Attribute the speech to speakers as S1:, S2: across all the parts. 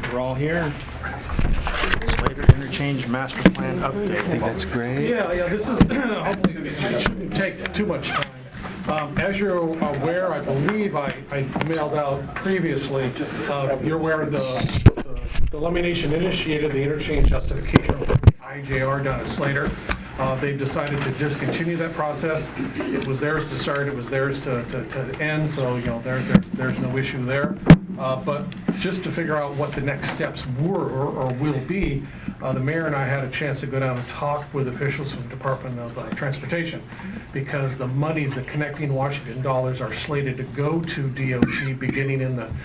S1: We're all here. Slater Interchange Master Plan Update.
S2: I think that's great.
S3: Yeah, this is, hopefully it shouldn't take too much time. As you're aware, I believe I mailed out previously, you're aware of the Illumination initiated the interchange justification for IJR down at Slater. They've decided to discontinue that process. It was theirs to start, it was theirs to end, so there's no issue there. But just to figure out what the next steps were or will be, the mayor and I had a chance to go down and talk with officials from the Department of Transportation, because the monies, the Connecting Washington dollars, are slated to go to DOT beginning in the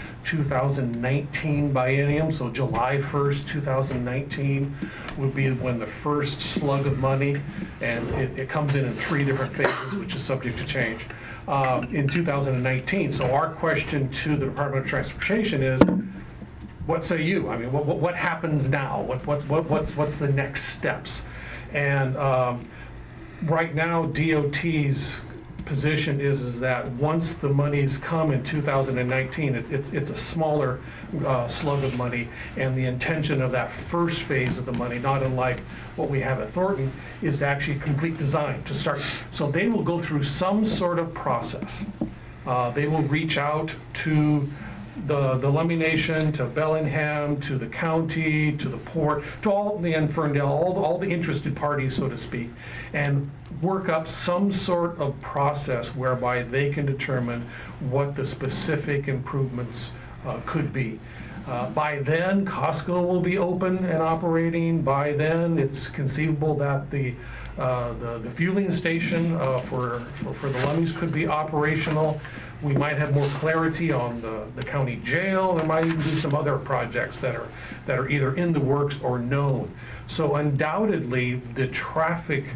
S3: 2019 biennium, so July 1st, 2019 would be when the first slug of money, and it comes in 3 different phases, which is subject to change. In 2019. So our question to the Department of Transportation is, what say you? I mean, what happens now? What's the next steps? And right now, DOT's position is that once the monies come in 2019, it's a smaller slug of money, and the intention of that first phase of the money, not unlike what we have at Thornton, is to actually complete design, to start. So they will go through some sort of process. They will reach out to the Lummi Nation, to Bellingham, to the county, to the port, to all the Ferndale, all the interested parties, so to speak, and work up some sort of process whereby they can determine what the specific improvements could be. By then, Costco will be open and operating. By then, it's conceivable that the fueling station for the Lummies could be operational. We might have more clarity on the county jail. There might even be some other projects that are either in the works or known. So undoubtedly, the traffic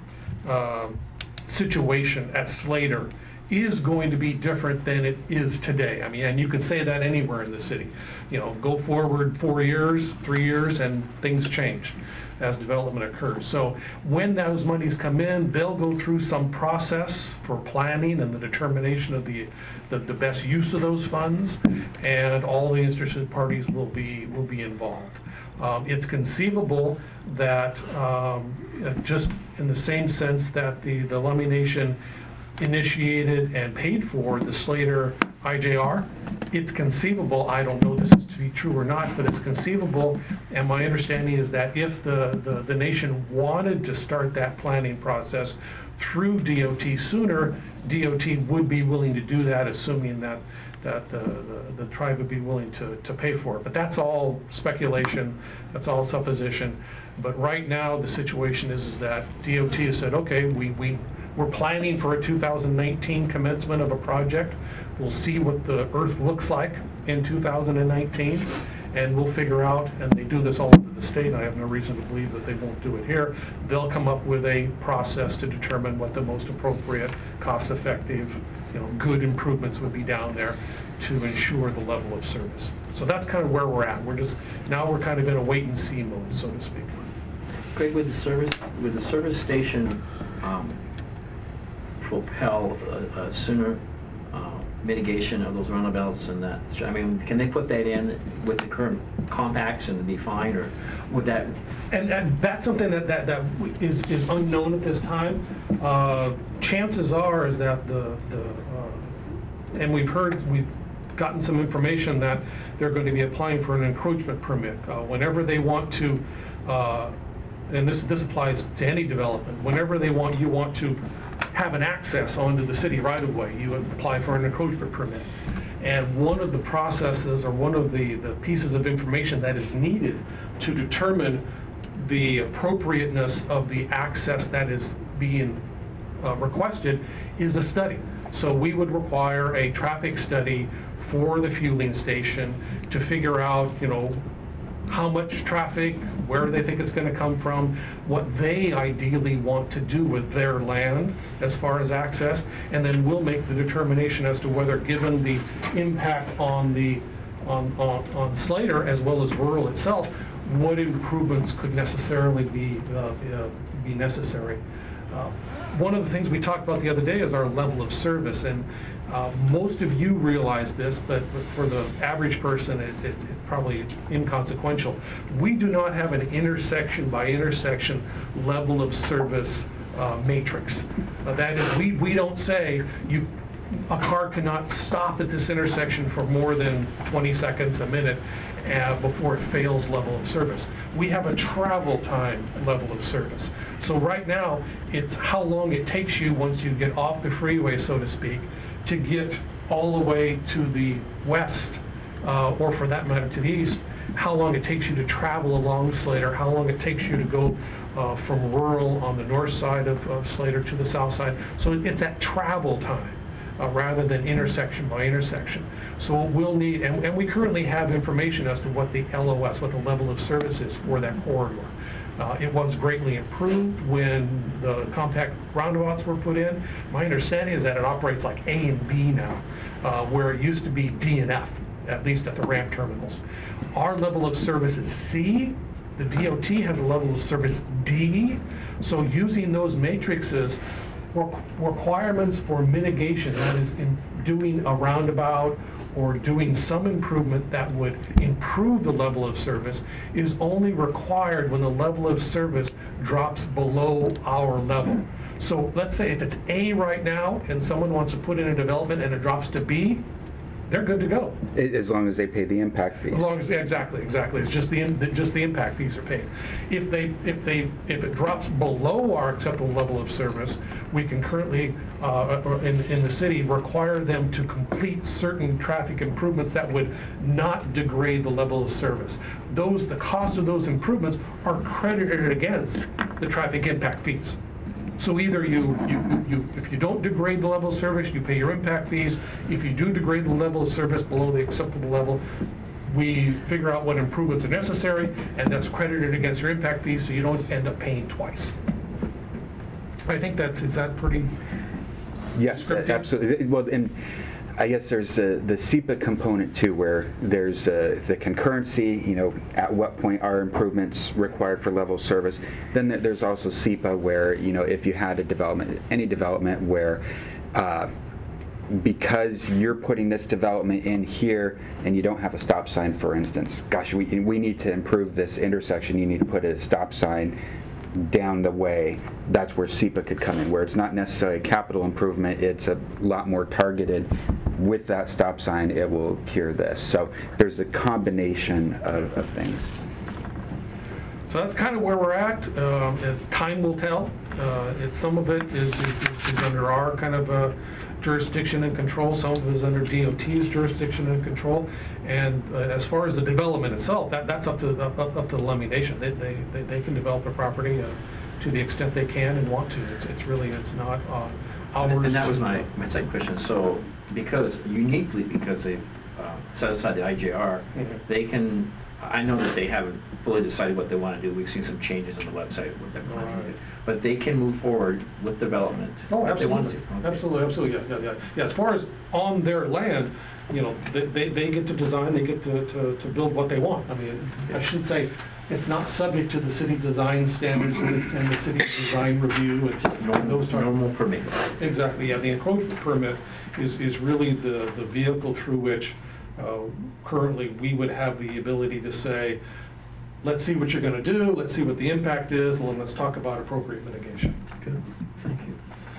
S3: situation at Slater is going to be different than it is today. I mean, and you could say that anywhere in the city. Go forward 4 years, 3 years, and things change as development occurs. So when those monies come in, they'll go through some process for planning and the determination of the best use of those funds, and all the interested parties will be involved. It's conceivable that just in the same sense that the Lummi Nation initiated and paid for the Slater IJR, it's conceivable, I don't know this is to be true or not, but it's conceivable, and my understanding is that if the nation wanted to start that planning process through DOT sooner, DOT would be willing to do that, assuming that the tribe would be willing to pay for it. But that's all speculation, that's all supposition. But right now, the situation is that DOT has said, okay, we're planning for a 2019 commencement of a project. We'll see what the earth looks like in 2019, and we'll figure out, and they do this all over the state, I have no reason to believe that they won't do it here. They'll come up with a process to determine what the most appropriate, cost-effective, good improvements would be down there to ensure the level of service. So that's kind of where we're at. Now we're kind of in a wait-and-see mode, so to speak.
S4: Greg, would the service station propel a sooner mitigation of those runabouts and that? I mean, can they put that in with the current compacts and be fine, or would that?
S3: And that's something that is unknown at this time. Chances are is that and we've gotten some information that they're going to be applying for an encroachment permit whenever they want to. And this applies to any development. Whenever you want to have an access onto the city right of way, you apply for an encroachment permit. And one of the processes, or one of the pieces of information that is needed to determine the appropriateness of the access that is being requested is a study. So we would require a traffic study for the fueling station to figure out, how much traffic, where they think it's going to come from, what they ideally want to do with their land as far as access, and then we'll make the determination as to whether, given the impact on Slater as well as rural itself, what improvements could necessarily be necessary. One of the things we talked about the other day is our level of service, and most of you realize this, but for the average person, it's probably inconsequential. We do not have an intersection by intersection level of service matrix. That is, we don't say a car cannot stop at this intersection for more than 20 seconds, a minute, before it fails level of service. We have a travel time level of service. So right now, it's how long it takes you once you get off the freeway, so to speak, to get all the way to the west, or for that matter, to the east, how long it takes you to travel along Slater, how long it takes you to go from rural on the north side of Slater to the south side. So it's that travel time. Rather than intersection by intersection. So we'll need, and we currently have information as to what the LOS, what the level of service is for that corridor. It was greatly improved when the compact roundabouts were put in. My understanding is that it operates like A and B now, where it used to be D and F, at least at the ramp terminals. Our level of service is C. The DOT has a level of service D. So using those matrices, requirements for mitigation, that is in doing a roundabout or doing some improvement that would improve the level of service, is only required when the level of service drops below our level. So let's say if it's A right now and someone wants to put in a development and it drops to B, they're good to go.
S2: As long as they pay the impact fees.
S3: As long as, exactly. It's just the impact fees are paid. If it drops below our acceptable level of service, we can currently, in the city, require them to complete certain traffic improvements that would not degrade the level of service. The cost of those improvements are credited against the traffic impact fees. So either if you don't degrade the level of service, you pay your impact fees. If you do degrade the level of service below the acceptable level, we figure out what improvements are necessary, and that's credited against your impact fees, so you don't end up paying twice. I think is that pretty?
S2: Yes,
S3: descriptive?
S2: absolutely. Well, and I guess there's the SEPA component too, where there's the concurrency, at what point are improvements required for level of service. Then there's also SEPA where, if you had any development where because you're putting this development in here and you don't have a stop sign, for instance, gosh, we need to improve this intersection, you need to put a stop sign down the way, that's where SEPA could come in, where it's not necessarily a capital improvement, it's a lot more targeted. With that stop sign, it will cure this. So there's a combination of things.
S3: So that's kind of where we're at. Time will tell. Some of it is under our kind of jurisdiction and control. Some of it is under DOT's jurisdiction and control. And as far as the development itself, that's up to the Lummi Nation. They can develop a property to the extent they can and want to. It's not ours.
S4: And that was my second question. So uniquely because they've set aside the IJR, they can, I know that they haven't fully decided what they want to do. We've seen some changes on the website, what they're planning to do. But they can move forward with development.
S3: Oh,
S4: if they want
S3: absolutely.
S4: to. Okay.
S3: Absolutely. Yeah. As far as on their land, they get to design, they get to build what they want. I mean, I should say, it's not subject to the city design standards and the city design review. It's
S4: normal permit.
S3: Exactly, yeah. The encroachment permit is really the vehicle through which currently we would have the ability to say, let's see what you're going to do, let's see what the impact is, and then let's talk about appropriate mitigation.
S4: Good, thank you.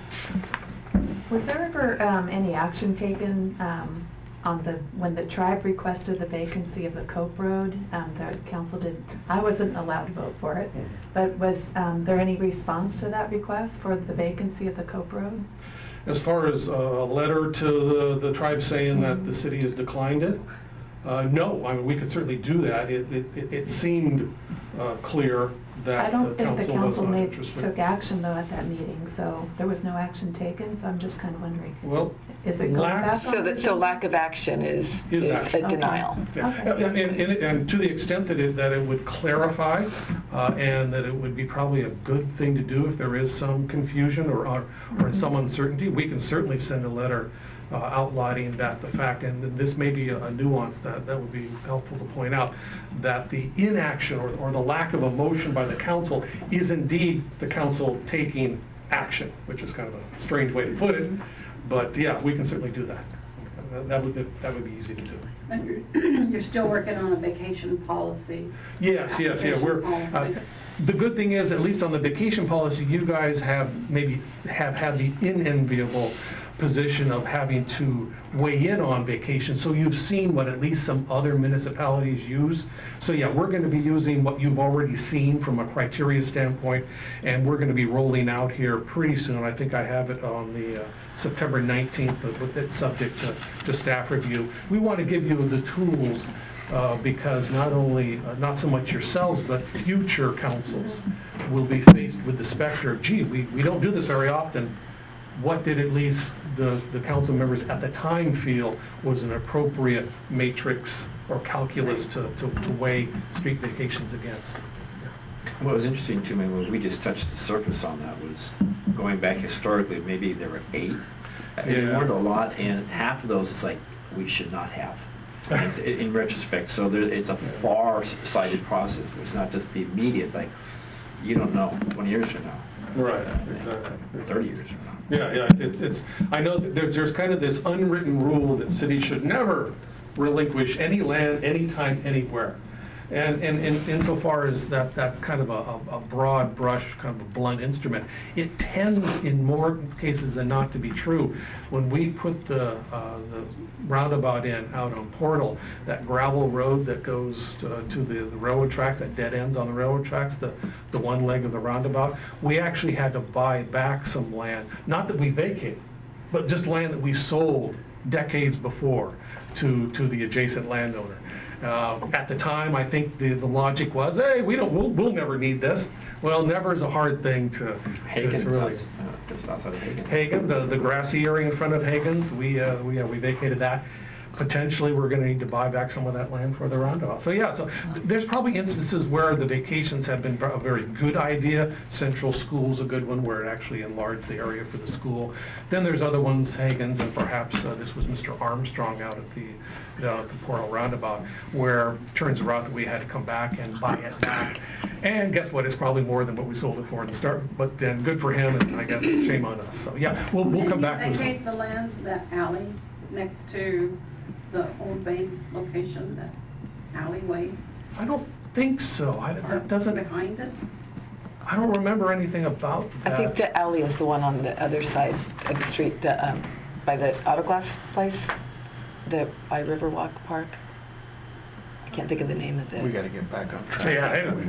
S5: Was there ever any action taken when the tribe requested the vacancy of the Cope Road? The council did. I wasn't allowed to vote for it, but was there any response to that request for the vacancy of the Cope Road?
S3: As far as a letter to the tribe saying that the city has declined it, no. I mean, we could certainly do that. It seemed clear that
S5: I don't
S3: the
S5: think the
S3: council was
S5: council
S3: not interested.
S5: took action though at that meeting, so there was no action taken. So I'm just kind of wondering,
S3: Well,
S5: is it going back on?
S6: So lack of action is
S3: action.
S6: a denial.
S3: yeah.
S5: Okay.
S3: And to the extent that it would clarify and that it would be probably a good thing to do if there is some confusion or some uncertainty, we can certainly send a letter outlining the fact, and this may be a nuance that would be helpful to point out, that the inaction or the lack of a motion by the council is indeed the council taking action, which is kind of a strange way to put it. But yeah, we can certainly do that. That would be easy to do.
S6: And you're still working on a vacation policy?
S3: Yes, yeah. We're,
S6: Policy.
S3: the good thing is, at least on the vacation policy, you guys have had the unenviable position of having to weigh in on vacation. So you've seen what at least some other municipalities use. So yeah, we're going to be using what you've already seen from a criteria standpoint, and we're going to be rolling out here pretty soon. I think I have it on the September 19th, but with it subject to staff review. We want to give you the tools because not only, not so much yourselves, but future councils will be faced with the specter of, gee, we don't do this very often. What did at least the council members at the time feel was an appropriate matrix or calculus to weigh street vacations against?
S4: What was interesting to me when we just touched the surface on that was going back historically, maybe there were 8. There
S3: Yeah.
S4: weren't a lot, and half of those is like, we should not have. And it's, in retrospect, so it's a far-sighted process. It's not just the immediate, like, you don't know 20 years from now.
S3: Right, exactly.
S4: 30 years from now.
S3: Yeah, it's, I know that there's kind of this unwritten rule that cities should never relinquish any land, anytime, anywhere. And insofar as that's kind of a broad brush, kind of a blunt instrument, it tends in more cases than not to be true. When we put the roundabout in out on Portal, that gravel road that goes to the railroad tracks, that dead ends on the railroad tracks, the one leg of the roundabout, we actually had to buy back some land, not that we vacated, but just land that we sold decades before to the adjacent landowner. At the time, I think the logic was, hey, we'll never need this. Well, never is a hard thing to
S4: Hagen,
S3: really.
S4: just outside of Hagen.
S3: Hagen, the grassy area in front of Hagen's, we vacated that. Potentially, we're gonna need to buy back some of that land for the roundabout. So yeah, so there's probably instances where the vacations have been a very good idea. Central School's a good one where it actually enlarged the area for the school. Then there's other ones, Hagen's, and perhaps this was Mr. Armstrong out at the Portal Roundabout, where it turns out that we had to come back and buy it back. And guess what? It's probably more than what we sold it for at the start. But then good for him, and I guess shame on us. So yeah, we'll come back with some.
S6: Did you vacate the land, that alley next to the old Baines location, that alleyway?
S3: I don't think so. That doesn't.
S6: Behind it?
S3: I don't remember anything about
S7: I
S3: that.
S7: think the alley is the one on the other side of the street, by the auto glass place, by Riverwalk Park. I can't think of the name of it.
S1: We got to get back on track.
S3: Yeah, anyway.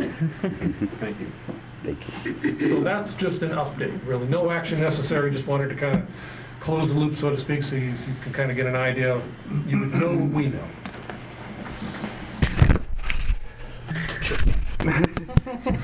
S4: Thank you.
S2: Thank you.
S3: So that's just an update, really. No action necessary, just wanted to kind of close the loop, so to speak, so you can kind of get an idea of, you would know what we know.